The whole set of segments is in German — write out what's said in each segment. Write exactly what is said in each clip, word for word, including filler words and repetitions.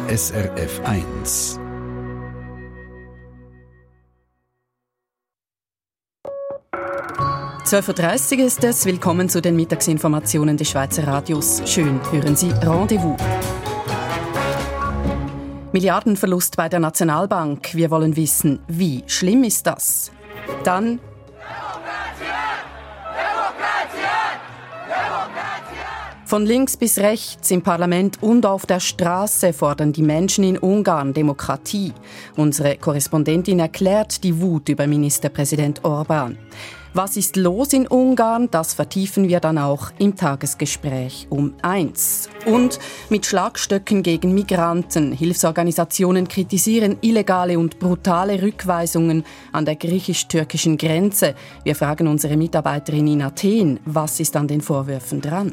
S R F eins. zwölf Uhr dreißig ist es. Willkommen zu den Mittagsinformationen des Schweizer Radios. Schön hören Sie Rendezvous. Milliardenverlust bei der Nationalbank. Wir wollen wissen, wie schlimm ist das? Dann von links bis rechts im Parlament und auf der Straße fordern die Menschen in Ungarn Demokratie. Unsere Korrespondentin erklärt die Wut über Ministerpräsident Orbán. Was ist los in Ungarn? Das vertiefen wir dann auch im Tagesgespräch um eins. Und mit Schlagstöcken gegen Migranten. Hilfsorganisationen kritisieren illegale und brutale Rückweisungen an der griechisch-türkischen Grenze. Wir fragen unsere Mitarbeiterin in Athen, was ist an den Vorwürfen dran?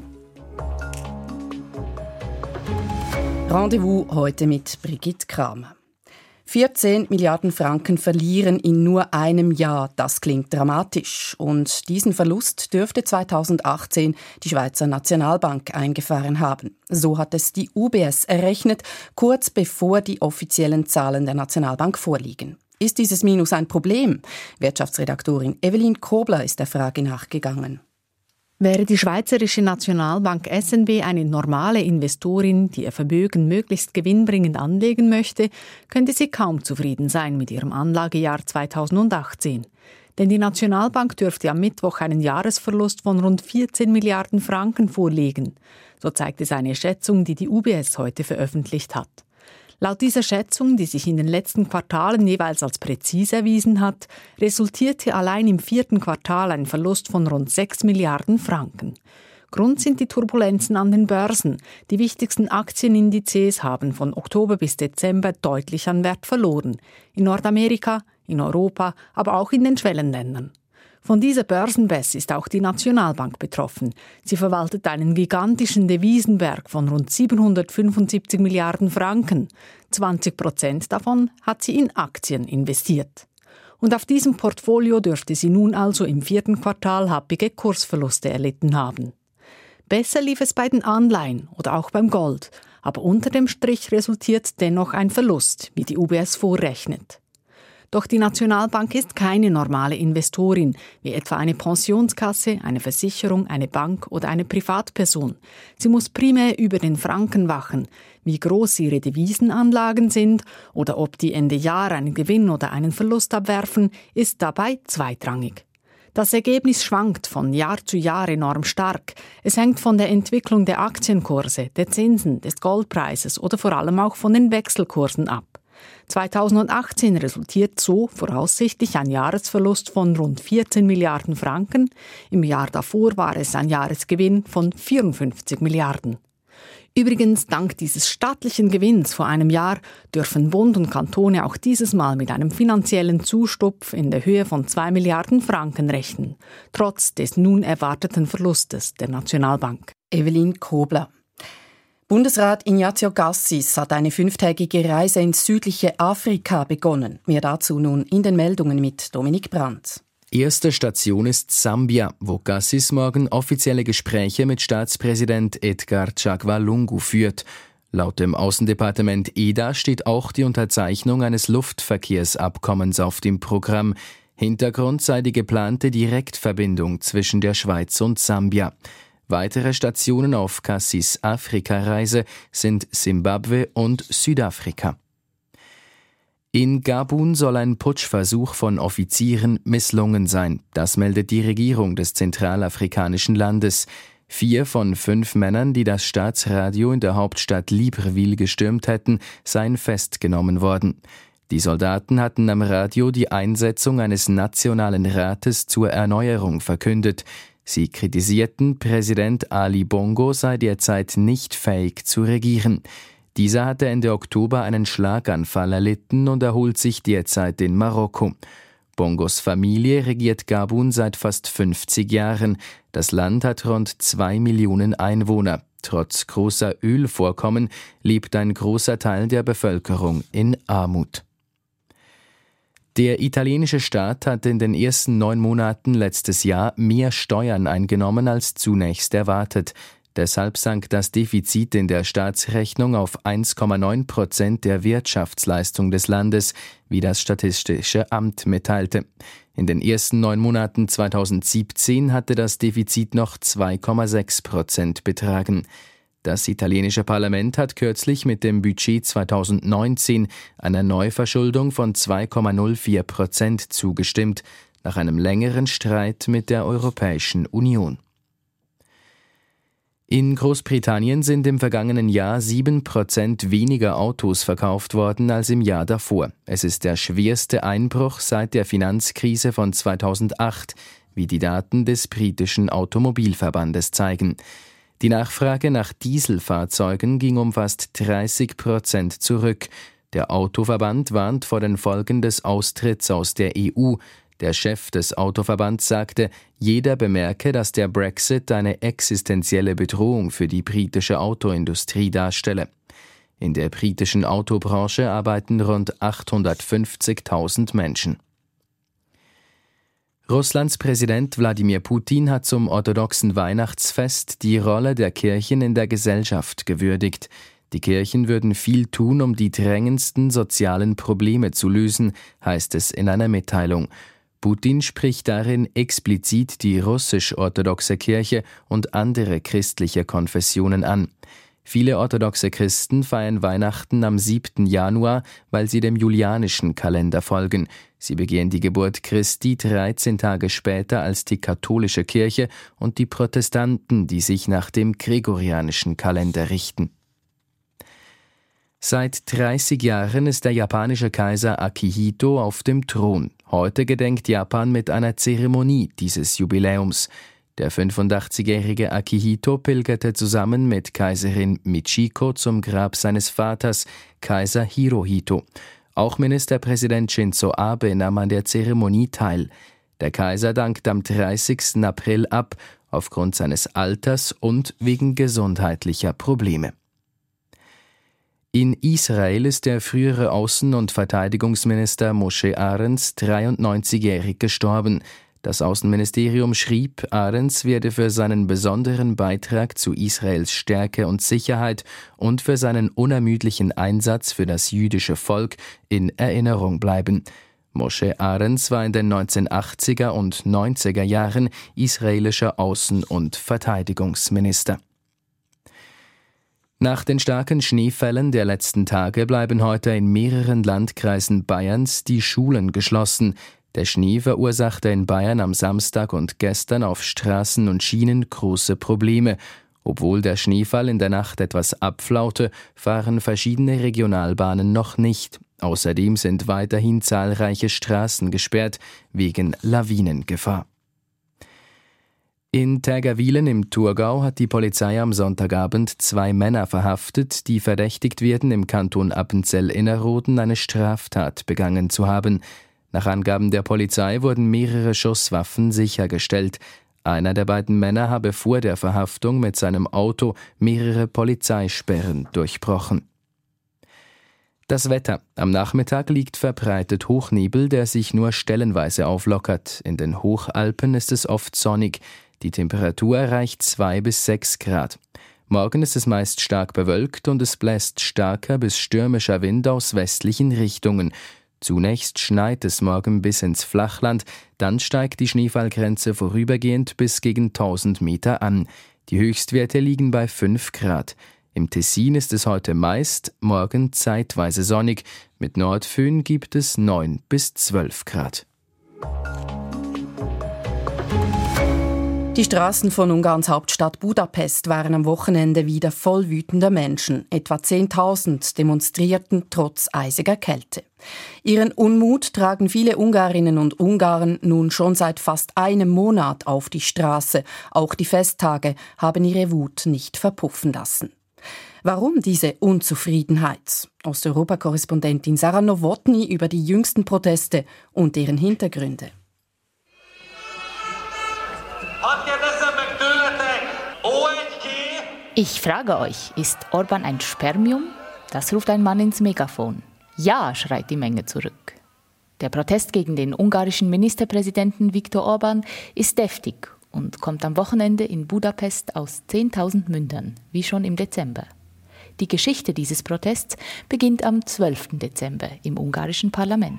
Rendezvous heute mit Brigitte Kramer. vierzehn Milliarden Franken verlieren in nur einem Jahr. Das klingt dramatisch. Und diesen Verlust dürfte zweitausendachtzehn die Schweizer Nationalbank eingefahren haben. So hat es die U B S errechnet, kurz bevor die offiziellen Zahlen der Nationalbank vorliegen. Ist dieses Minus ein Problem? Wirtschaftsredaktorin Evelyn Kobler ist der Frage nachgegangen. Wäre die Schweizerische Nationalbank S N B eine normale Investorin, die ihr Vermögen möglichst gewinnbringend anlegen möchte, könnte sie kaum zufrieden sein mit ihrem Anlagejahr zweitausendachtzehn. Denn die Nationalbank dürfte am Mittwoch einen Jahresverlust von rund vierzehn Milliarden Franken vorlegen. So zeigt es eine Schätzung, die die U B S heute veröffentlicht hat. Laut dieser Schätzung, die sich in den letzten Quartalen jeweils als präzise erwiesen hat, resultierte allein im vierten Quartal ein Verlust von rund sechs Milliarden Franken. Grund sind die Turbulenzen an den Börsen. Die wichtigsten Aktienindizes haben von Oktober bis Dezember deutlich an Wert verloren. In Nordamerika, in Europa, aber auch in den Schwellenländern. Von dieser Börsenbässe ist auch die Nationalbank betroffen. Sie verwaltet einen gigantischen Devisenberg von rund siebenhundertfünfundsiebzig Milliarden Franken. zwanzig Prozent davon hat sie in Aktien investiert. Und auf diesem Portfolio dürfte sie nun also im vierten Quartal happige Kursverluste erlitten haben. Besser lief es bei den Anleihen oder auch beim Gold. Aber unter dem Strich resultiert dennoch ein Verlust, wie die U B S vorrechnet. Doch die Nationalbank ist keine normale Investorin, wie etwa eine Pensionskasse, eine Versicherung, eine Bank oder eine Privatperson. Sie muss primär über den Franken wachen. Wie groß ihre Devisenanlagen sind oder ob die Ende Jahr einen Gewinn oder einen Verlust abwerfen, ist dabei zweitrangig. Das Ergebnis schwankt von Jahr zu Jahr enorm stark. Es hängt von der Entwicklung der Aktienkurse, der Zinsen, des Goldpreises oder vor allem auch von den Wechselkursen ab. zweitausendachtzehn resultiert so voraussichtlich ein Jahresverlust von rund vierzehn Milliarden Franken. Im Jahr davor war es ein Jahresgewinn von vierundfünfzig Milliarden. Übrigens, dank dieses stattlichen Gewinns vor einem Jahr dürfen Bund und Kantone auch dieses Mal mit einem finanziellen Zustupf in der Höhe von zwei Milliarden Franken rechnen, trotz des nun erwarteten Verlustes der Nationalbank. Evelyn Kobler. Bundesrat Ignazio Cassis hat eine fünftägige Reise ins südliche Afrika begonnen. Mehr dazu nun in den Meldungen mit Dominik Brandt. Erste Station ist Sambia, wo Cassis morgen offizielle Gespräche mit Staatspräsident Edgar Chagwa Lungu führt. Laut dem Außendepartement E D A steht auch die Unterzeichnung eines Luftverkehrsabkommens auf dem Programm. Hintergrund sei die geplante Direktverbindung zwischen der Schweiz und Sambia. Weitere Stationen auf Cassis Afrika-Reise sind Simbabwe und Südafrika. In Gabun soll ein Putschversuch von Offizieren misslungen sein. Das meldet die Regierung des zentralafrikanischen Landes. Vier von fünf Männern, die das Staatsradio in der Hauptstadt Libreville gestürmt hätten, seien festgenommen worden. Die Soldaten hatten am Radio die Einsetzung eines nationalen Rates zur Erneuerung verkündet. Sie kritisierten, Präsident Ali Bongo sei derzeit nicht fähig zu regieren. Dieser hatte Ende Oktober einen Schlaganfall erlitten und erholt sich derzeit in Marokko. Bongos Familie regiert Gabun seit fast fünfzig Jahren. Das Land hat rund zwei Millionen Einwohner. Trotz großer Ölvorkommen lebt ein großer Teil der Bevölkerung in Armut. Der italienische Staat hat in den ersten neun Monaten letztes Jahr mehr Steuern eingenommen als zunächst erwartet. Deshalb sank das Defizit in der Staatsrechnung auf eins Komma neun Prozent der Wirtschaftsleistung des Landes, wie das Statistische Amt mitteilte. In den ersten neun Monaten zweitausendsiebzehn hatte das Defizit noch zwei Komma sechs Prozent betragen. Das italienische Parlament hat kürzlich mit dem Budget zweitausendneunzehn einer Neuverschuldung von zwei Komma null vier Prozent zugestimmt, nach einem längeren Streit mit der Europäischen Union. In Großbritannien sind im vergangenen Jahr sieben Prozent weniger Autos verkauft worden als im Jahr davor. Es ist der schwerste Einbruch seit der Finanzkrise von zweitausendacht, wie die Daten des britischen Automobilverbandes zeigen. Die Nachfrage nach Dieselfahrzeugen ging um fast dreißig Prozent zurück. Der Autoverband warnt vor den Folgen des Austritts aus der E U. Der Chef des Autoverbands sagte, jeder bemerke, dass der Brexit eine existenzielle Bedrohung für die britische Autoindustrie darstelle. In der britischen Autobranche arbeiten rund achthundertfünfzigtausend Menschen. Russlands Präsident Wladimir Putin hat zum orthodoxen Weihnachtsfest die Rolle der Kirchen in der Gesellschaft gewürdigt. Die Kirchen würden viel tun, um die drängendsten sozialen Probleme zu lösen, heißt es in einer Mitteilung. Putin spricht darin explizit die russisch-orthodoxe Kirche und andere christliche Konfessionen an. Viele orthodoxe Christen feiern Weihnachten am siebten Januar, weil sie dem julianischen Kalender folgen. Sie begehen die Geburt Christi dreizehn Tage später als die katholische Kirche und die Protestanten, die sich nach dem gregorianischen Kalender richten. Seit dreißig Jahren ist der japanische Kaiser Akihito auf dem Thron. Heute gedenkt Japan mit einer Zeremonie dieses Jubiläums. Der fünfundachtzigjährige Akihito pilgerte zusammen mit Kaiserin Michiko zum Grab seines Vaters, Kaiser Hirohito. Auch Ministerpräsident Shinzo Abe nahm an der Zeremonie teil. Der Kaiser dankte am dreißigsten April ab, aufgrund seines Alters und wegen gesundheitlicher Probleme. In Israel ist der frühere Außen- und Verteidigungsminister Moshe Arens dreiundneunzigjährig gestorben. Das Außenministerium schrieb, Arens werde für seinen besonderen Beitrag zu Israels Stärke und Sicherheit und für seinen unermüdlichen Einsatz für das jüdische Volk in Erinnerung bleiben. Moshe Arens war in den neunzehnhundertachtziger und neunziger Jahren israelischer Außen- und Verteidigungsminister. Nach den starken Schneefällen der letzten Tage bleiben heute in mehreren Landkreisen Bayerns die Schulen geschlossen. Der Schnee verursachte in Bayern am Samstag und gestern auf Straßen und Schienen große Probleme. Obwohl der Schneefall in der Nacht etwas abflaute, fahren verschiedene Regionalbahnen noch nicht. Außerdem sind weiterhin zahlreiche Straßen gesperrt wegen Lawinengefahr. In Tägerwilen im Thurgau hat die Polizei am Sonntagabend zwei Männer verhaftet, die verdächtigt werden, im Kanton Appenzell-Innerrhoden eine Straftat begangen zu haben. Nach Angaben der Polizei wurden mehrere Schusswaffen sichergestellt. Einer der beiden Männer habe vor der Verhaftung mit seinem Auto mehrere Polizeisperren durchbrochen. Das Wetter. Am Nachmittag liegt verbreitet Hochnebel, der sich nur stellenweise auflockert. In den Hochalpen ist es oft sonnig. Die Temperatur erreicht zwei bis sechs Grad. Morgen ist es meist stark bewölkt und es bläst starker bis stürmischer Wind aus westlichen Richtungen. Zunächst schneit es morgen bis ins Flachland, dann steigt die Schneefallgrenze vorübergehend bis gegen tausend Meter an. Die Höchstwerte liegen bei fünf Grad. Im Tessin ist es heute meist, morgen zeitweise sonnig. Mit Nordföhn gibt es neun bis zwölf Grad. Die Straßen von Ungarns Hauptstadt Budapest waren am Wochenende wieder voll wütender Menschen. Etwa zehntausend demonstrierten trotz eisiger Kälte. Ihren Unmut tragen viele Ungarinnen und Ungarn nun schon seit fast einem Monat auf die Straße. Auch die Festtage haben ihre Wut nicht verpuffen lassen. Warum diese Unzufriedenheit? Osteuropa-Korrespondentin Sarah Nowotny über die jüngsten Proteste und deren Hintergründe. Ich frage euch, ist Orban ein Spermium? Das ruft ein Mann ins Megafon. Ja, schreit die Menge zurück. Der Protest gegen den ungarischen Ministerpräsidenten Viktor Orban ist deftig und kommt am Wochenende in Budapest aus zehntausend Mündern, wie schon im Dezember. Die Geschichte dieses Protests beginnt am zwölften Dezember im ungarischen Parlament.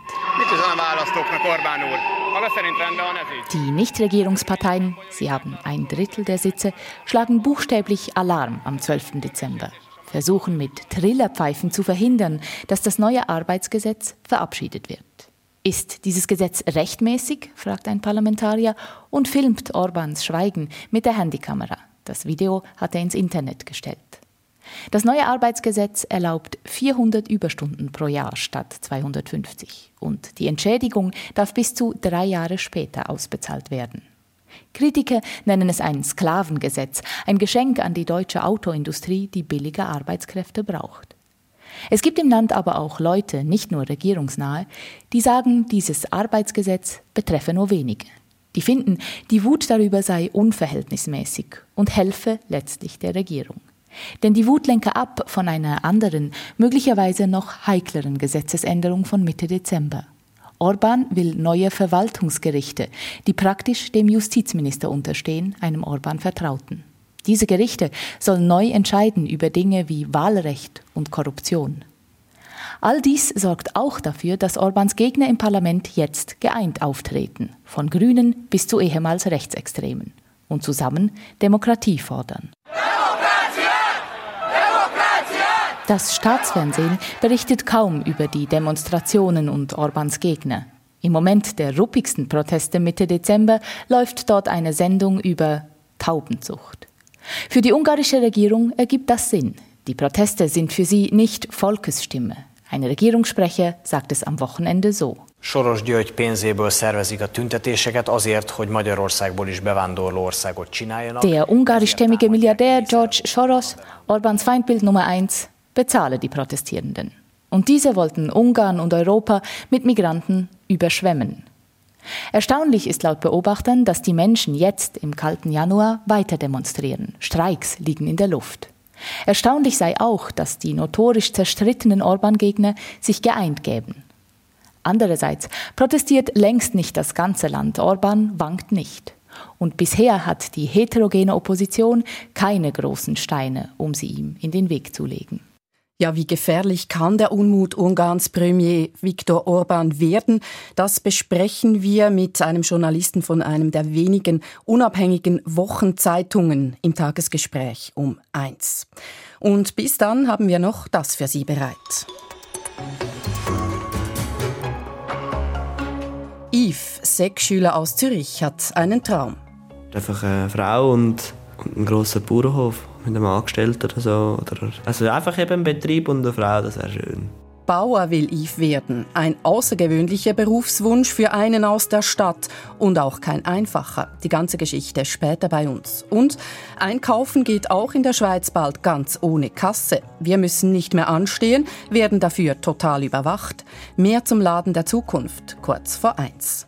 Die Nichtregierungsparteien, sie haben ein Drittel der Sitze, schlagen buchstäblich Alarm am zwölften Dezember, versuchen mit Trillerpfeifen zu verhindern, dass das neue Arbeitsgesetz verabschiedet wird. Ist dieses Gesetz rechtmäßig, fragt ein Parlamentarier und filmt Orbáns Schweigen mit der Handykamera. Das Video hat er ins Internet gestellt. Das neue Arbeitsgesetz erlaubt vierhundert Überstunden pro Jahr statt zweihundertfünfzig. Und die Entschädigung darf bis zu drei Jahre später ausbezahlt werden. Kritiker nennen es ein Sklavengesetz, ein Geschenk an die deutsche Autoindustrie, die billige Arbeitskräfte braucht. Es gibt im Land aber auch Leute, nicht nur regierungsnahe, die sagen, dieses Arbeitsgesetz betreffe nur wenige. Die finden, die Wut darüber sei unverhältnismäßig und helfe letztlich der Regierung. Denn die Wut lenke ab von einer anderen, möglicherweise noch heikleren Gesetzesänderung von Mitte Dezember. Orbán will neue Verwaltungsgerichte, die praktisch dem Justizminister unterstehen, einem Orbán Vertrauten. Diese Gerichte sollen neu entscheiden über Dinge wie Wahlrecht und Korruption. All dies sorgt auch dafür, dass Orbáns Gegner im Parlament jetzt geeint auftreten, von Grünen bis zu ehemals Rechtsextremen, und zusammen Demokratie fordern. Das Staatsfernsehen berichtet kaum über die Demonstrationen und Orbáns Gegner. Im Moment der ruppigsten Proteste Mitte Dezember läuft dort eine Sendung über Taubenzucht. Für die ungarische Regierung ergibt das Sinn. Die Proteste sind für sie nicht Volkesstimme. Ein Regierungssprecher sagt es am Wochenende so. Soros György pénzéből szervezik a tüntetéseket azért, hogy Magyarországból is bevándorló országot csináljanak. Der ungarischstämmige Milliardär George Soros, Orbáns Feindbild Nummer eins, bezahle die Protestierenden. Und diese wollten Ungarn und Europa mit Migranten überschwemmen. Erstaunlich ist laut Beobachtern, dass die Menschen jetzt im kalten Januar weiter demonstrieren. Streiks liegen in der Luft. Erstaunlich sei auch, dass die notorisch zerstrittenen Orbán-Gegner sich geeint gäben. Andererseits protestiert längst nicht das ganze Land. Orbán wankt nicht. Und bisher hat die heterogene Opposition keine großen Steine, um sie ihm in den Weg zu legen. Ja, wie gefährlich kann der Unmut Ungarns Premier Viktor Orbán werden? Das besprechen wir mit einem Journalisten von einem der wenigen unabhängigen Wochenzeitungen im Tagesgespräch um eins. Und bis dann haben wir noch das für Sie bereit. Yves, sechs Schüler aus Zürich, hat einen Traum. Einfach eine Frau und, und einen grossen Bauernhof mit einem Angestellten oder so. Oder, also einfach eben ein Betrieb und eine Frau, das wäre schön. Bauer will Yves werden. Ein außergewöhnlicher Berufswunsch für einen aus der Stadt. Und auch kein einfacher. Die ganze Geschichte später bei uns. Und einkaufen geht auch in der Schweiz bald ganz ohne Kasse. Wir müssen nicht mehr anstehen, werden dafür total überwacht. Mehr zum Laden der Zukunft, kurz vor eins.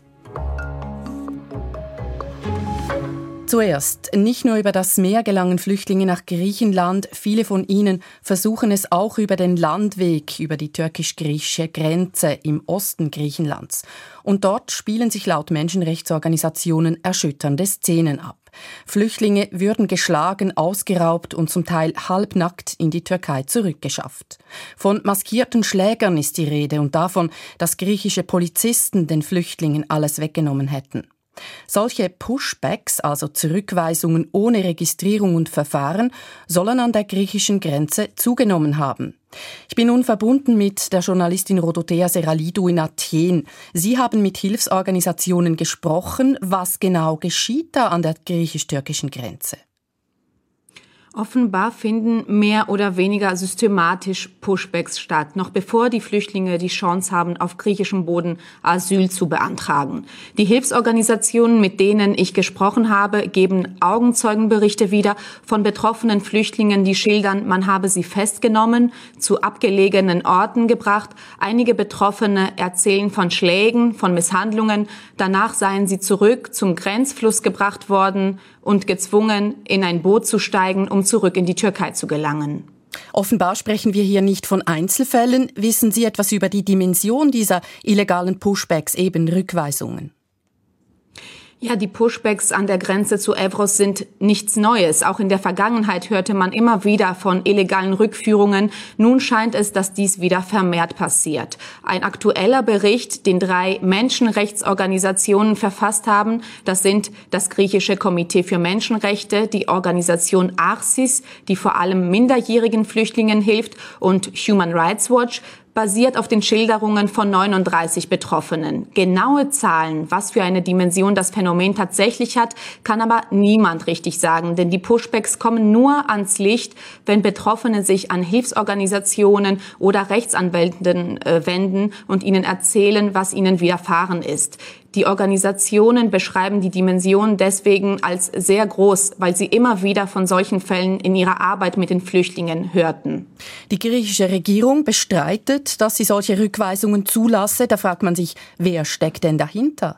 Zuerst, nicht nur über das Meer gelangen Flüchtlinge nach Griechenland, viele von ihnen versuchen es auch über den Landweg, über die türkisch-griechische Grenze im Osten Griechenlands. Und dort spielen sich laut Menschenrechtsorganisationen erschütternde Szenen ab. Flüchtlinge würden geschlagen, ausgeraubt und zum Teil halbnackt in die Türkei zurückgeschafft. Von maskierten Schlägern ist die Rede und davon, dass griechische Polizisten den Flüchtlingen alles weggenommen hätten. Solche Pushbacks, also Zurückweisungen ohne Registrierung und Verfahren, sollen an der griechischen Grenze zugenommen haben. Ich bin nun verbunden mit der Journalistin Rodotea Seralidou in Athen. Sie haben mit Hilfsorganisationen gesprochen. Was genau geschieht da an der griechisch-türkischen Grenze? Offenbar finden mehr oder weniger systematisch Pushbacks statt, noch bevor die Flüchtlinge die Chance haben, auf griechischem Boden Asyl zu beantragen. Die Hilfsorganisationen, mit denen ich gesprochen habe, geben Augenzeugenberichte wieder von betroffenen Flüchtlingen, die schildern, man habe sie festgenommen, zu abgelegenen Orten gebracht. Einige Betroffene erzählen von Schlägen, von Misshandlungen. Danach seien sie zurück zum Grenzfluss gebracht worden und gezwungen, in ein Boot zu steigen, um zurück in die Türkei zu gelangen. Offenbar sprechen wir hier nicht von Einzelfällen. Wissen Sie etwas über die Dimension dieser illegalen Pushbacks, eben Rückweisungen? Ja, die Pushbacks an der Grenze zu Evros sind nichts Neues. Auch in der Vergangenheit hörte man immer wieder von illegalen Rückführungen. Nun scheint es, dass dies wieder vermehrt passiert. Ein aktueller Bericht, den drei Menschenrechtsorganisationen verfasst haben, das sind das griechische Komitee für Menschenrechte, die Organisation Arsis, die vor allem minderjährigen Flüchtlingen hilft, und Human Rights Watch, basiert auf den Schilderungen von neununddreißig Betroffenen. Genaue Zahlen, was für eine Dimension das Phänomen tatsächlich hat, kann aber niemand richtig sagen, denn die Pushbacks kommen nur ans Licht, wenn Betroffene sich an Hilfsorganisationen oder Rechtsanwälten äh, wenden und ihnen erzählen, was ihnen widerfahren ist. Die Organisationen beschreiben die Dimension deswegen als sehr groß, weil sie immer wieder von solchen Fällen in ihrer Arbeit mit den Flüchtlingen hörten. Die griechische Regierung bestreitet, dass sie solche Rückweisungen zulasse. Da fragt man sich, wer steckt denn dahinter?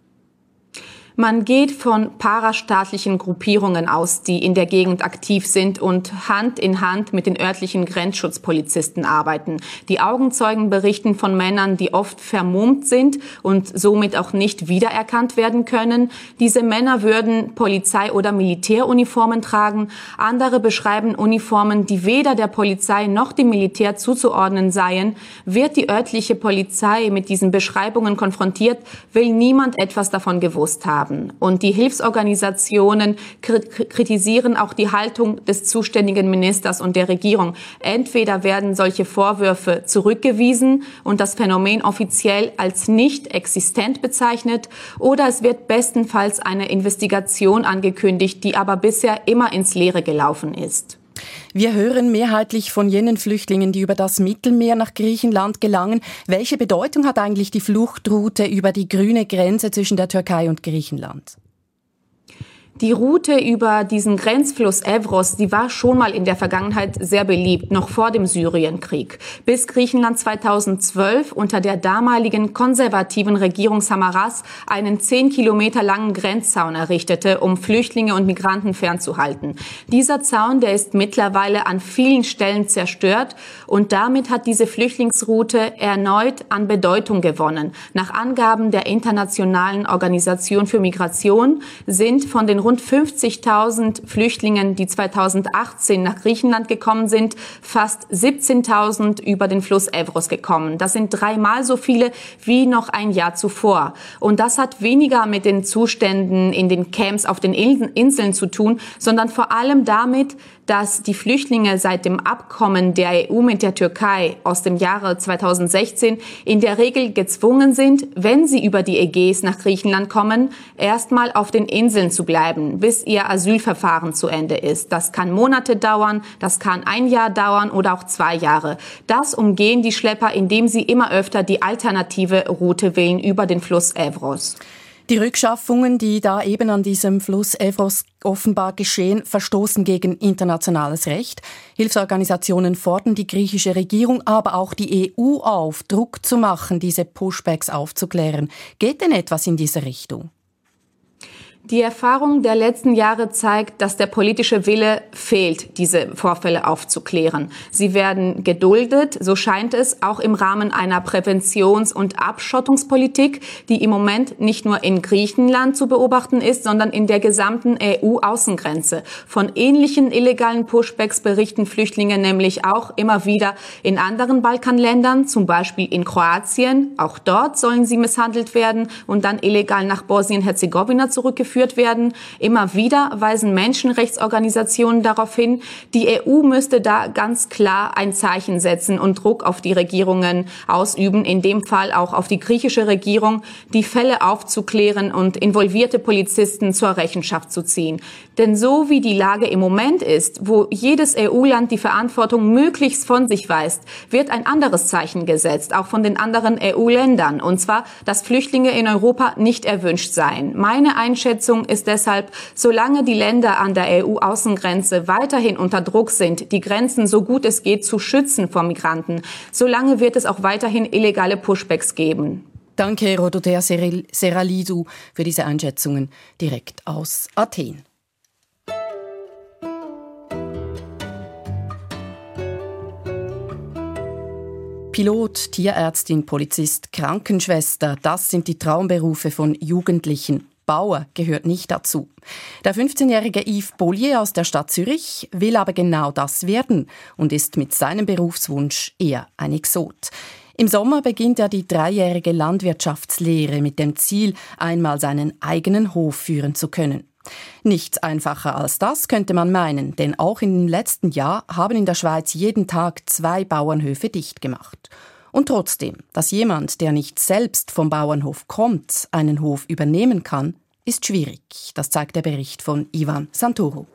Man geht von parastaatlichen Gruppierungen aus, die in der Gegend aktiv sind und Hand in Hand mit den örtlichen Grenzschutzpolizisten arbeiten. Die Augenzeugen berichten von Männern, die oft vermummt sind und somit auch nicht wiedererkannt werden können. Diese Männer würden Polizei- oder Militäruniformen tragen. Andere beschreiben Uniformen, die weder der Polizei noch dem Militär zuzuordnen seien. Wird die örtliche Polizei mit diesen Beschreibungen konfrontiert, will niemand etwas davon gewusst haben. Und die Hilfsorganisationen kritisieren auch die Haltung des zuständigen Ministers und der Regierung. Entweder werden solche Vorwürfe zurückgewiesen und das Phänomen offiziell als nicht existent bezeichnet, oder es wird bestenfalls eine Investigation angekündigt, die aber bisher immer ins Leere gelaufen ist. Wir hören mehrheitlich von jenen Flüchtlingen, die über das Mittelmeer nach Griechenland gelangen. Welche Bedeutung hat eigentlich die Fluchtroute über die grüne Grenze zwischen der Türkei und Griechenland? Die Route über diesen Grenzfluss Evros, die war schon mal in der Vergangenheit sehr beliebt, noch vor dem Syrienkrieg. Bis Griechenland zweitausendzwölf unter der damaligen konservativen Regierung Samaras einen zehn Kilometer langen Grenzzaun errichtete, um Flüchtlinge und Migranten fernzuhalten. Dieser Zaun, der ist mittlerweile an vielen Stellen zerstört und damit hat diese Flüchtlingsroute erneut an Bedeutung gewonnen. Nach Angaben der Internationalen Organisation für Migration sind von den rund fünfzigtausend Flüchtlingen, die zweitausendachtzehn nach Griechenland gekommen sind, fast siebzehntausend über den Fluss Evros gekommen. Das sind dreimal so viele wie noch ein Jahr zuvor. Und das hat weniger mit den Zuständen in den Camps auf den Inseln zu tun, sondern vor allem damit, dass die Flüchtlinge seit dem Abkommen der E U mit der Türkei aus dem Jahre zweitausendsechzehn in der Regel gezwungen sind, wenn sie über die Ägäis nach Griechenland kommen, erstmal auf den Inseln zu bleiben, bis ihr Asylverfahren zu Ende ist. Das kann Monate dauern, das kann ein Jahr dauern oder auch zwei Jahre. Das umgehen die Schlepper, indem sie immer öfter die alternative Route wählen über den Fluss Evros. Die Rückschaffungen, die da eben an diesem Fluss Evros offenbar geschehen, verstoßen gegen internationales Recht. Hilfsorganisationen fordern die griechische Regierung, aber auch die E U auf, Druck zu machen, diese Pushbacks aufzuklären. Geht denn etwas in diese Richtung? Die Erfahrung der letzten Jahre zeigt, dass der politische Wille fehlt, diese Vorfälle aufzuklären. Sie werden geduldet, so scheint es, auch im Rahmen einer Präventions- und Abschottungspolitik, die im Moment nicht nur in Griechenland zu beobachten ist, sondern in der gesamten E U-Außengrenze. Von ähnlichen illegalen Pushbacks berichten Flüchtlinge nämlich auch immer wieder in anderen Balkanländern, zum Beispiel in Kroatien. Auch dort sollen sie misshandelt werden und dann illegal nach Bosnien-Herzegowina zurückgeführt werden. Immer wieder weisen Menschenrechtsorganisationen darauf hin, die E U müsste da ganz klar ein Zeichen setzen und Druck auf die Regierungen ausüben, in dem Fall auch auf die griechische Regierung, die Fälle aufzuklären und involvierte Polizisten zur Rechenschaft zu ziehen. Denn so wie die Lage im Moment ist, wo jedes E U-Land die Verantwortung möglichst von sich weist, wird ein anderes Zeichen gesetzt, auch von den anderen E U-Ländern, und zwar, dass Flüchtlinge in Europa nicht erwünscht seien. Meine Einschätzung ist deshalb, solange die Länder an der E U-Außengrenze weiterhin unter Druck sind, die Grenzen so gut es geht zu schützen vor Migranten, solange wird es auch weiterhin illegale Pushbacks geben. Danke, Rodotea Seralidou, für diese Einschätzungen direkt aus Athen. Pilot, Tierärztin, Polizist, Krankenschwester, das sind die Traumberufe von Jugendlichen. Bauer gehört nicht dazu. Der fünfzehnjährige Yves Bollier aus der Stadt Zürich will aber genau das werden und ist mit seinem Berufswunsch eher ein Exot. Im Sommer beginnt er die dreijährige Landwirtschaftslehre mit dem Ziel, einmal seinen eigenen Hof führen zu können. Nichts einfacher als das könnte man meinen, denn auch im letzten Jahr haben in der Schweiz jeden Tag zwei Bauernhöfe dicht gemacht. Und trotzdem, dass jemand, der nicht selbst vom Bauernhof kommt, einen Hof übernehmen kann, ist schwierig. Das zeigt der Bericht von Ivan Santoro.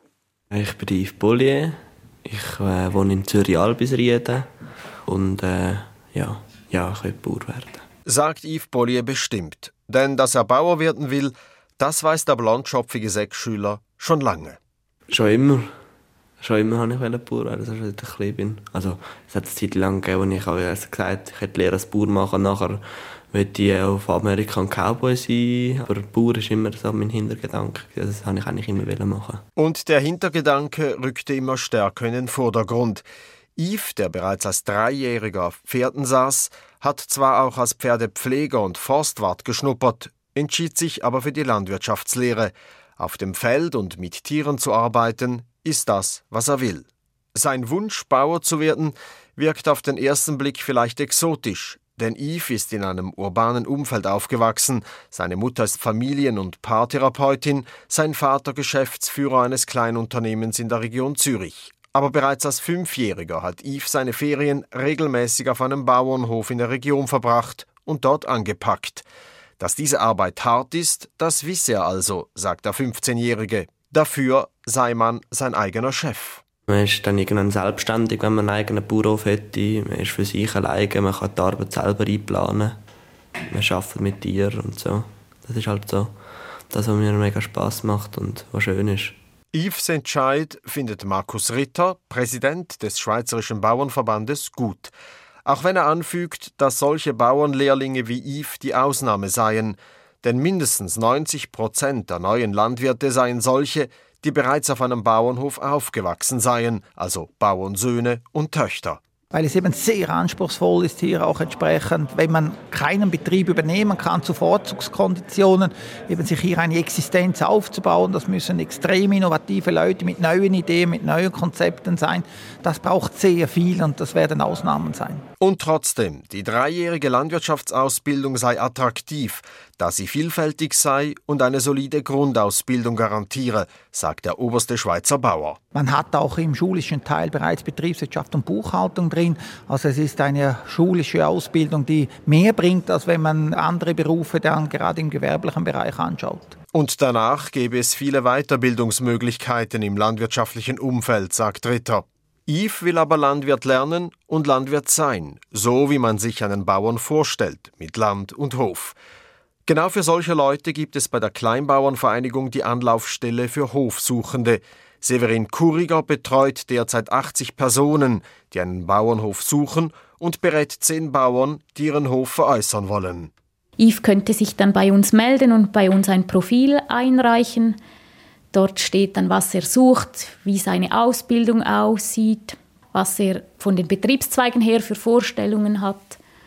Ich bin Yves Bollier. Ich äh, wohne in Zürich-Albisrieden und äh, ja, ja, ich will Bauer werden. Sagt Yves Bollier bestimmt. Denn dass er Bauer werden will, das weiss der blondschopfige Sechsschüler schon lange. Schon immer. Schon immer wollte ich Bauer werden, seit ich klein bin. Also, es hat eine Zeit lang gegeben, wo ich auch gesagt habe, ich hätte Lehre als Bauer machen. Nachher wollte ich auf Amerika ein Cowboy sein. Aber Bauer ist immer so mein Hintergedanke. Das wollte ich eigentlich immer machen. Und der Hintergedanke rückte immer stärker in den Vordergrund. Yves, der bereits als Dreijähriger auf Pferden saß, hat zwar auch als Pferdepfleger und Forstwart geschnuppert, entschied sich aber für die Landwirtschaftslehre. Auf dem Feld und mit Tieren zu arbeiten, ist das, was er will. Sein Wunsch, Bauer zu werden, wirkt auf den ersten Blick vielleicht exotisch, denn Yves ist in einem urbanen Umfeld aufgewachsen. Seine Mutter ist Familien- und Paartherapeutin, sein Vater Geschäftsführer eines Kleinunternehmens in der Region Zürich. Aber bereits als Fünfjähriger hat Yves seine Ferien regelmäßig auf einem Bauernhof in der Region verbracht und dort angepackt. Dass diese Arbeit hart ist, das wisse er also, sagt der fünfzehnjährige. Dafür sei man sein eigener Chef. Man ist dann irgendwann selbstständig, wenn man einen eigenen Bauernhof hätte. Man ist für sich alleine, man kann die Arbeit selber einplanen. Man arbeitet mit Tieren und so. Das ist halt so das, was mir mega Spass macht und was schön ist. Yves' Entscheid findet Markus Ritter, Präsident des Schweizerischen Bauernverbandes, gut. Auch wenn er anfügt, dass solche Bauernlehrlinge wie Yves die Ausnahme seien. Denn mindestens neunzig Prozent der neuen Landwirte seien solche, die bereits auf einem Bauernhof aufgewachsen seien, also Bauernsöhne und Töchter. Weil es eben sehr anspruchsvoll ist hier auch entsprechend, wenn man keinen Betrieb übernehmen kann zu Vorzugskonditionen, eben sich hier eine Existenz aufzubauen. Das müssen extrem innovative Leute mit neuen Ideen, mit neuen Konzepten sein. Das braucht sehr viel und das werden Ausnahmen sein. Und trotzdem, die dreijährige Landwirtschaftsausbildung sei attraktiv, da sie vielfältig sei und eine solide Grundausbildung garantiere, sagt der oberste Schweizer Bauer. Man hat auch im schulischen Teil bereits Betriebswirtschaft und Buchhaltung drin. Also es ist eine schulische Ausbildung, die mehr bringt, als wenn man andere Berufe dann gerade im gewerblichen Bereich anschaut. Und danach gäbe es viele Weiterbildungsmöglichkeiten im landwirtschaftlichen Umfeld, sagt Ritter. Yves will aber Landwirt lernen und Landwirt sein, so wie man sich einen Bauern vorstellt, mit Land und Hof. Genau für solche Leute gibt es bei der Kleinbauernvereinigung die Anlaufstelle für Hofsuchende. Severin Kuriger betreut derzeit achtzig Personen, die einen Bauernhof suchen und berät zehn Bauern, die ihren Hof veräußern wollen. Yves könnte sich dann bei uns melden und bei uns ein Profil einreichen. Dort steht dann, was er sucht, wie seine Ausbildung aussieht, was er von den Betriebszweigen her für Vorstellungen hat.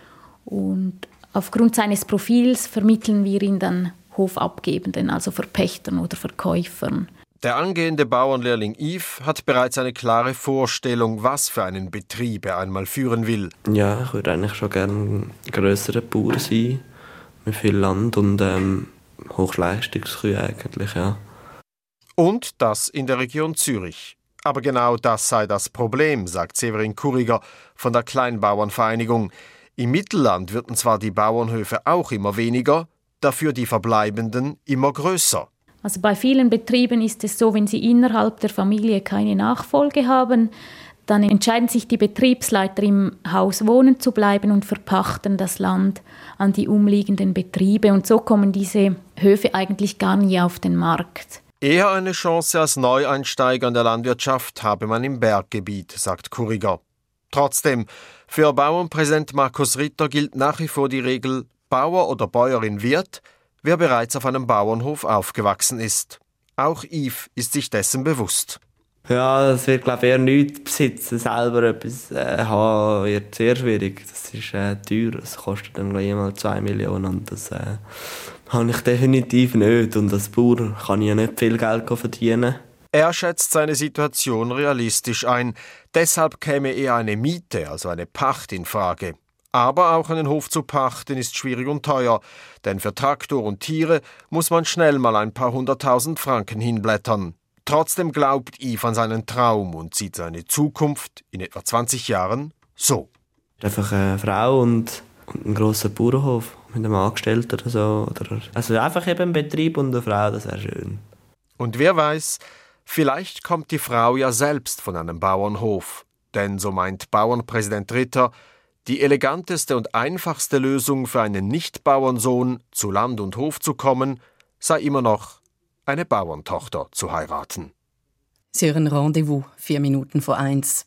Und aufgrund seines Profils vermitteln wir ihn dann Hofabgebenden, also Verpächtern oder Verkäufern. Der angehende Bauernlehrling Yves hat bereits eine klare Vorstellung, was für einen Betrieb er einmal führen will. Ja, ich würde eigentlich schon gerne ein grösserer Bauer sein, mit viel Land und ähm, Hochleistungskühe eigentlich, ja. Und das in der Region Zürich. Aber genau das sei das Problem, sagt Severin Kuriger von der Kleinbauernvereinigung. Im Mittelland würden zwar die Bauernhöfe auch immer weniger, dafür die verbleibenden immer größer. Also bei vielen Betrieben ist es so, wenn sie innerhalb der Familie keine Nachfolge haben, dann entscheiden sich die Betriebsleiter, im Haus wohnen zu bleiben und verpachten das Land an die umliegenden Betriebe. Und so kommen diese Höfe eigentlich gar nie auf den Markt. Eher eine Chance als Neueinsteiger in der Landwirtschaft habe man im Berggebiet, sagt Kuriger. Trotzdem, für Bauernpräsident Markus Ritter gilt nach wie vor die Regel, Bauer oder Bäuerin wird, wer bereits auf einem Bauernhof aufgewachsen ist. Auch Yves ist sich dessen bewusst. Ja, es wird, glaube ich, eher nichts besitzen, selber etwas äh, haben, wird sehr schwierig. Das ist äh, teuer, es kostet dann gleich mal zwei Millionen und das äh, Habe ich definitiv nicht. Und als Bauer kann ich ja nicht viel Geld verdienen. Er schätzt seine Situation realistisch ein. Deshalb käme eher eine Miete, also eine Pacht, in Frage. Aber auch einen Hof zu pachten ist schwierig und teuer, denn für Traktor und Tiere muss man schnell mal ein paar hunderttausend Franken hinblättern. Trotzdem glaubt Yves an seinen Traum und sieht seine Zukunft in etwa zwanzig Jahren so. Einfach eine Frau und, und einen grossen Bauernhof mit einem Angestellten oder so. Oder, also einfach eben ein Betrieb und eine Frau, das wäre schön. Und wer weiß, vielleicht kommt die Frau ja selbst von einem Bauernhof. Denn, so meint Bauernpräsident Ritter, die eleganteste und einfachste Lösung für einen Nicht-Bauernsohn, zu Land und Hof zu kommen, sei immer noch eine Bauerntochter zu heiraten. Sie hören Rendezvous, vier Minuten vor eins.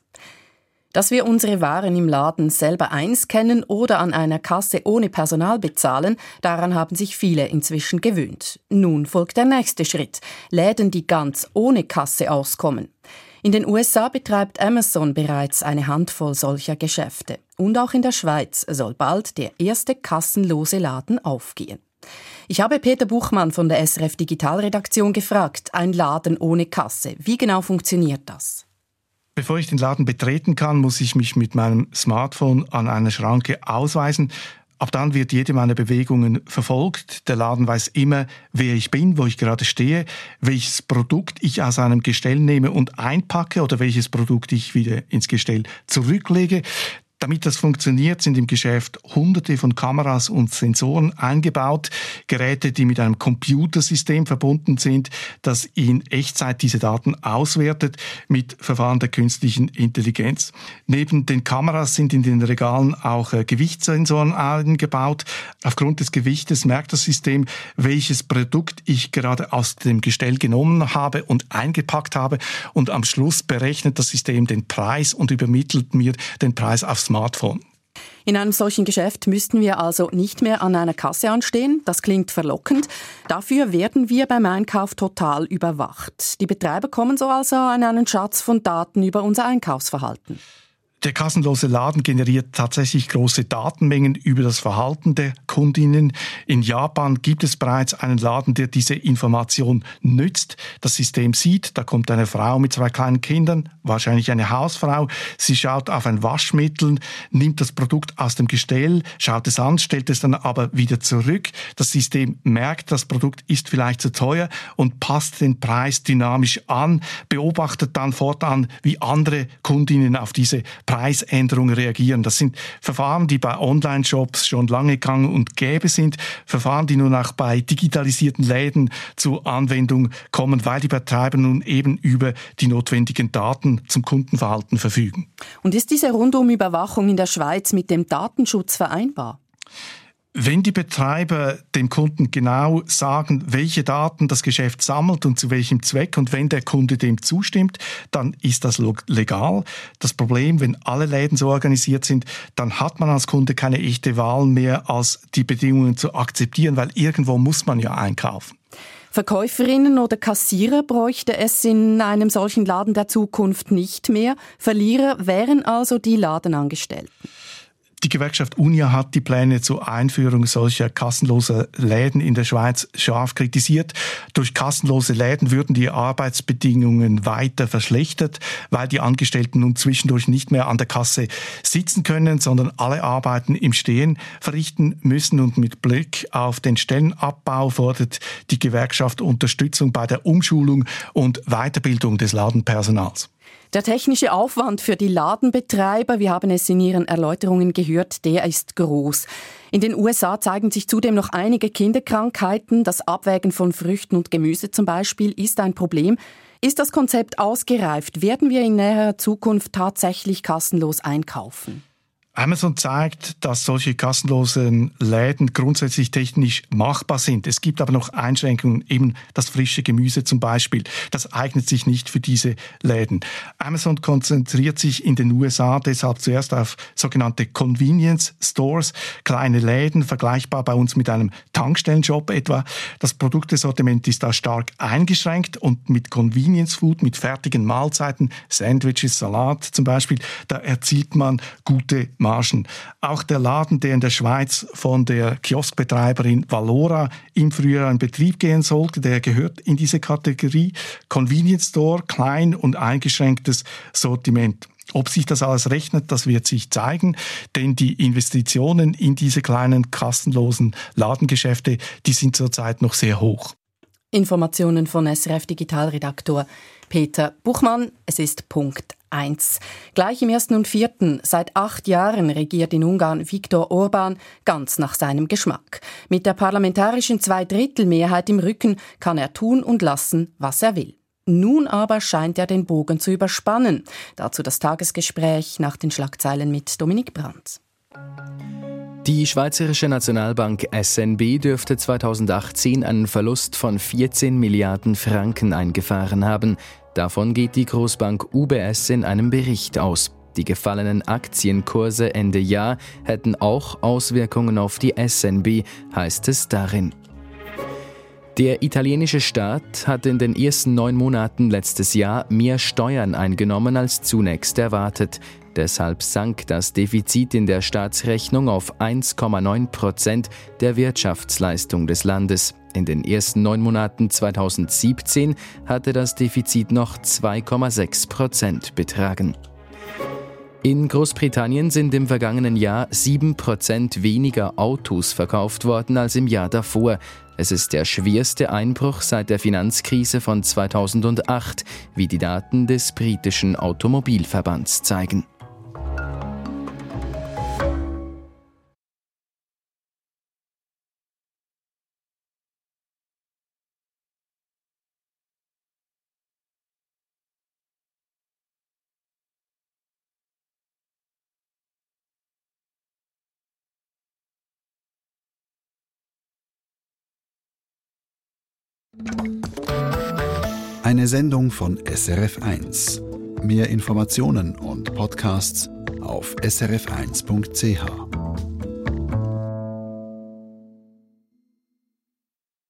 Dass wir unsere Waren im Laden selber einscannen oder an einer Kasse ohne Personal bezahlen, daran haben sich viele inzwischen gewöhnt. Nun folgt der nächste Schritt: Läden, die ganz ohne Kasse auskommen. In den U S A betreibt Amazon bereits eine Handvoll solcher Geschäfte. Und auch in der Schweiz soll bald der erste kassenlose Laden aufgehen. Ich habe Peter Buchmann von der S R F Digitalredaktion gefragt, ein Laden ohne Kasse. Wie genau funktioniert das? Bevor ich den Laden betreten kann, muss ich mich mit meinem Smartphone an einer Schranke ausweisen. Ab dann wird jede meiner Bewegungen verfolgt. Der Laden weiß immer, wer ich bin, wo ich gerade stehe, welches Produkt ich aus einem Gestell nehme und einpacke oder welches Produkt ich wieder ins Gestell zurücklege. Damit das funktioniert, sind im Geschäft hunderte von Kameras und Sensoren eingebaut, Geräte, die mit einem Computersystem verbunden sind, das in Echtzeit diese Daten auswertet mit Verfahren der künstlichen Intelligenz. Neben den Kameras sind in den Regalen auch äh, Gewichtssensoren eingebaut. Aufgrund des Gewichtes merkt das System, welches Produkt ich gerade aus dem Gestell genommen habe und eingepackt habe, und am Schluss berechnet das System den Preis und übermittelt mir den Preis aufs Smartphone. In einem solchen Geschäft müssten wir also nicht mehr an einer Kasse anstehen. Das klingt verlockend. Dafür werden wir beim Einkauf total überwacht. Die Betreiber kommen so also an einen Schatz von Daten über unser Einkaufsverhalten. Der kassenlose Laden generiert tatsächlich große Datenmengen über das Verhalten der Kundinnen. In Japan gibt es bereits einen Laden, der diese Information nützt. Das System sieht, da kommt eine Frau mit zwei kleinen Kindern, wahrscheinlich eine Hausfrau. Sie schaut auf ein Waschmittel, nimmt das Produkt aus dem Gestell, schaut es an, stellt es dann aber wieder zurück. Das System merkt, das Produkt ist vielleicht zu teuer und passt den Preis dynamisch an, beobachtet dann fortan, wie andere Kundinnen auf diese Preisänderungen reagieren. Das sind Verfahren, die bei Online-Shops schon lange gang und gäbe sind. Verfahren, die nun auch bei digitalisierten Läden zur Anwendung kommen, weil die Betreiber nun eben über die notwendigen Daten zum Kundenverhalten verfügen. Und ist diese Rundumüberwachung in der Schweiz mit dem Datenschutz vereinbar? Wenn die Betreiber dem Kunden genau sagen, welche Daten das Geschäft sammelt und zu welchem Zweck, und wenn der Kunde dem zustimmt, dann ist das legal. Das Problem, wenn alle Läden so organisiert sind, dann hat man als Kunde keine echte Wahl mehr, als die Bedingungen zu akzeptieren, weil irgendwo muss man ja einkaufen. Verkäuferinnen oder Kassierer bräuchte es in einem solchen Laden der Zukunft nicht mehr. Verlierer wären also die Ladenangestellten. Die Gewerkschaft Unia hat die Pläne zur Einführung solcher kassenloser Läden in der Schweiz scharf kritisiert. Durch kassenlose Läden würden die Arbeitsbedingungen weiter verschlechtert, weil die Angestellten nun zwischendurch nicht mehr an der Kasse sitzen können, sondern alle Arbeiten im Stehen verrichten müssen. Und mit Blick auf den Stellenabbau fordert die Gewerkschaft Unterstützung bei der Umschulung und Weiterbildung des Ladenpersonals. Der technische Aufwand für die Ladenbetreiber, wir haben es in Ihren Erläuterungen gehört, der ist groß. In den U S A zeigen sich zudem noch einige Kinderkrankheiten. Das Abwägen von Früchten und Gemüse zum Beispiel ist ein Problem. Ist das Konzept ausgereift? Werden wir in näherer Zukunft tatsächlich kassenlos einkaufen? Amazon zeigt, dass solche kassenlosen Läden grundsätzlich technisch machbar sind. Es gibt aber noch Einschränkungen, eben das frische Gemüse zum Beispiel. Das eignet sich nicht für diese Läden. Amazon konzentriert sich in den U S A deshalb zuerst auf sogenannte Convenience Stores, kleine Läden, vergleichbar bei uns mit einem Tankstellenshop etwa. Das Produktesortiment ist da stark eingeschränkt und mit Convenience Food, mit fertigen Mahlzeiten, Sandwiches, Salat zum Beispiel, da erzielt man gute Margen. Margen. Auch der Laden, der in der Schweiz von der Kioskbetreiberin Valora im Frühjahr in Betrieb gehen sollte, der gehört in diese Kategorie Convenience Store, klein und eingeschränktes Sortiment. Ob sich das alles rechnet, das wird sich zeigen, denn die Investitionen in diese kleinen kassenlosen Ladengeschäfte, die sind zurzeit noch sehr hoch. Informationen von S R F-Digitalredaktor Peter Buchmann. Es ist Punkt eins. Gleich im ersten und vierten. Seit acht Jahren regiert in Ungarn Viktor Orbán ganz nach seinem Geschmack. Mit der parlamentarischen Zweidrittelmehrheit im Rücken kann er tun und lassen, was er will. Nun aber scheint er den Bogen zu überspannen. Dazu das Tagesgespräch nach den Schlagzeilen mit Dominik Brandt. Die Schweizerische Nationalbank S N B dürfte zweitausendachtzehn einen Verlust von vierzehn Milliarden Franken eingefahren haben. Davon geht die Großbank U B S in einem Bericht aus. Die gefallenen Aktienkurse Ende Jahr hätten auch Auswirkungen auf die S N B, heißt es darin. Der italienische Staat hat in den ersten neun Monaten letztes Jahr mehr Steuern eingenommen als zunächst erwartet. Deshalb sank das Defizit in der Staatsrechnung auf eins Komma neun Prozent der Wirtschaftsleistung des Landes. In den ersten neun Monaten zweitausendsiebzehn hatte das Defizit noch zwei Komma sechs Prozent betragen. In Großbritannien sind im vergangenen Jahr sieben Prozent weniger Autos verkauft worden als im Jahr davor. Es ist der schwerste Einbruch seit der Finanzkrise von zweitausendacht, wie die Daten des britischen Automobilverbands zeigen. Eine Sendung von S R F eins. Mehr Informationen und Podcasts auf s r f eins punkt c h.